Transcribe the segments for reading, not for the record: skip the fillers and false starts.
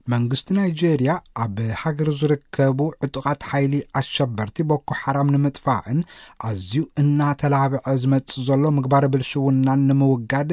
መንግስት ናይጄሪያ ኣብ ሃገር ዝርከቡ ዕጡቃት ሓይሊ አሸበርቲ ቦኮ ሓራም ንምጥፋእን ኣዝዩ እናተላብዐ ዝመጽእ ዘሎ ምግባር ብልሽውናን ንምውጋድ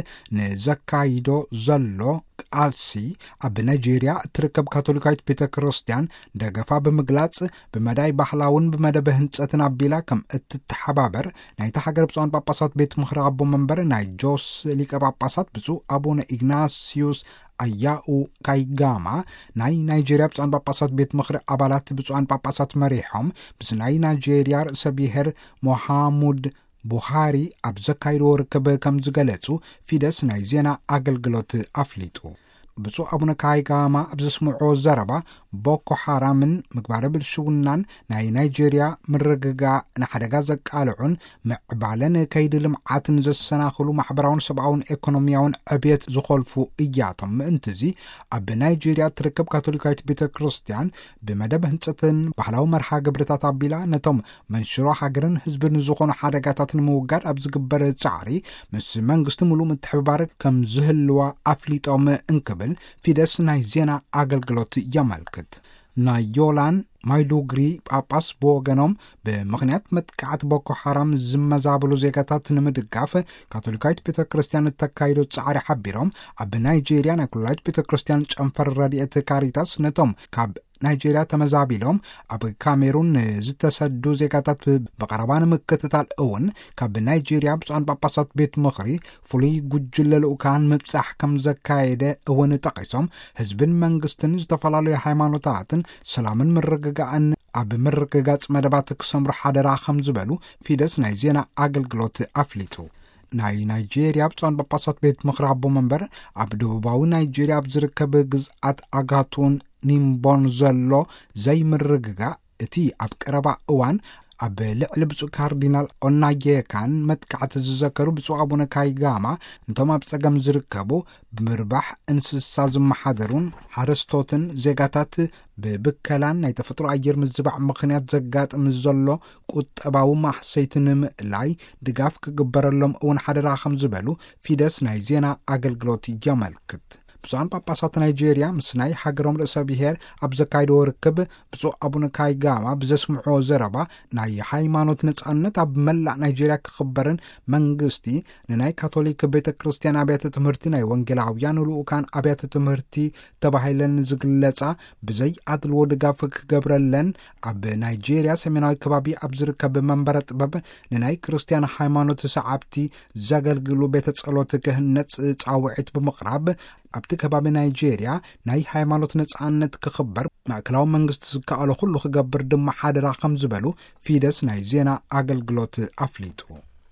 ንዘካይዶ ዘሎ ቃልሲ ኣብ ናይጄሪያ እትርከብ ካቶሊካዊት ቤተ ክርስቲያን ደገፋ ብምግላጽ ብመዳይ ባህላውን ብመደበ ህንጸትን ኣቢላ ከም እትተሓባበር ናይታ ሃገር ብፁዓን ጳጳሳት ቤት ምኽሪ ኣቦ መንበር ናይ ጆስ ሊቀ ጳጳሳት ብፁዕ አቡነ ኢግናሲዮስ አያኡ ካይጋማ ናይ ናይጄሪያ ብፁዓን ጳጳሳት ቤት ምኽሪ ኣባላት ብፁዓን ጳጳሳት መሪሖም ምስ ናይ ናይጄሪያ ርእሰ ብሔር ሞሐሙድ ቡሃሪ ኣብ ዘካይድዎ ርክብ ከም ዝገለጹ ፊደስ ናይ ዜና ኣገልግሎት ኣፍሊጡ ብፁዕ አቡነ ካይጋማ ኣብ ዘስምዖ ዘረባ ቦኮ ሓራምን ምግባረ ብልሽውናን ናይ ናይጄሪያ ምርግጋ ንሓደጋ ዘቃልዑን ምዕባለን ከይዲ ልምዓትን ዘሰናኽሉ ማሕበራውን ሰብኣውን ኢኮኖሚያውን ዕብየት ዝኸልፉ እያቶም ምእንትዚ ኣብ ናይጄሪያ ትርከብ ካቶሊካዊት ቤተ ክርስቲያን ብመደብ ህንጸትን ባህላዊ መርሃ ግብርታት ኣቢላ ነቶም መንሽሮ ሃገርን ህዝብን ዝኾኑ ሓደጋታት ንምውጋድ ኣብ ዝግበር ጻዕሪ ምስ መንግስቲ ሙሉእ ምትሕብባር ከም ዝህልዋ ኣፍሊጦም እንክብል ፊደስ ናይ ዜና ኣገልግሎት ያመልክት ናይ ዮላን ማይሉግሪ ጳጳስ በወገኖም ብምኽንያት መጥቃዕት ቦኮ ሓራም ዝመዛብሉ ዜጋታት ንምድጋፍ ካቶሊካዊት ቤተ ክርስቲያን እተካይዶ ጻዕሪ ሓቢሮም ኣብ ናይጄሪያ ናይ ኩላዊት ቤተ ክርስቲያን ጨንፈር ረድኤት ካሪታስ ነቶም ካብ ናይጄሪያ ተመዛቢሎም ኣብ ካሜሩን ዝተሰዱ ዜጋታት በቀረባ ንምክትታል እውን ካብ ናይጄሪያ ብፁዓን ጳጳሳት ቤት ምኽሪ ፍሉይ ጉጅለ ልኡካን ምብጻሕ ከም ዘካየደ እውን ጠቂሶም ህዝብን መንግስትን ዝተፈላለዩ ሃይማኖታትን ሰላምን ምርግጋእን ኣብ ምርግጋጽ መደባት ክሰምሩ ሓደራ ከም ዝበሉ ፊደስ ናይ ዜና ኣገልግሎት ኣፍሊጡ ናይ ናይጄሪያ ብፁዓን ጳጳሳት ቤት ምኽሪ ኣቦ መንበር ኣብ ደቡባዊ ናይጄሪያ ኣብ ዝርከብ ግዝኣት ኣጋቱን ኒምቦን ዘሎ ዘይምርግጋ እቲ ኣብ ቀረባ እዋን ኣብ ልዕሊ ብፁዕ ካርዲናል ኦናጌካን መጥቃዕቲ ዝዘከሩ ብፁዕ አቡነ ካይጋማ እንቶም ኣብ ጸገም ዝርከቡ ብምርባሕ እንስሳ ዝመሓደሩን ሓረስቶትን ዜጋታት ብብከላን ናይ ተፈጥሮ ኣየር ምዝባዕ ምኽንያት ዘጋጥም ዘሎ ቁጠባዊ ማሕሰይቲ ንምእላይ ድጋፍ ክግበረሎም እውን ሓደራ ከም ዝበሉ ፊደስ ናይ ዜና ኣገልግሎት ያመልክት ብፁዓን ጳጳሳት ናይጄሪያ ምስ ናይ ሃገሮም ርእሰ ብሔር ኣብ ዘካይድዎ ርክብ ብፁዕ አቡነ ካይጋማ ብዘስምዖ ዘረባ ናይ ሃይማኖት ነጻነት ኣብ መላእ ናይጄሪያ ክኽበርን መንግስቲ ንናይ ካቶሊክ ቤተ ክርስቲያን ኣብያተ ትምህርቲ ናይ ወንጌላውያን ልኡካን ኣብያተ ትምህርቲ ተባሂለን ዝግለጻ ብዘይ ኣድልዎ ድጋፍ ክገብረለን ኣብ ናይጄሪያ ሰሜናዊ ከባቢ ኣብ ዝርከብ መንበረ ጥበብ ንናይ ክርስቲያን ሃይማኖት ሰዓብቲ ዘገልግሉ ቤተ ጸሎት ክህነጽ ጻውዒት ብምቕራብ ኣብቲ ከባቢ ናይጄሪያ ናይ ሃይማኖት ነጻነት ክኽበር ማእከላዊ መንግስቲ ዝከኣሎ ኩሉ ክገብር ድማ ሓደራ ከም ዝበሉ ፊደስ ናይ ዜና ኣገልግሎት ኣፍሊጡ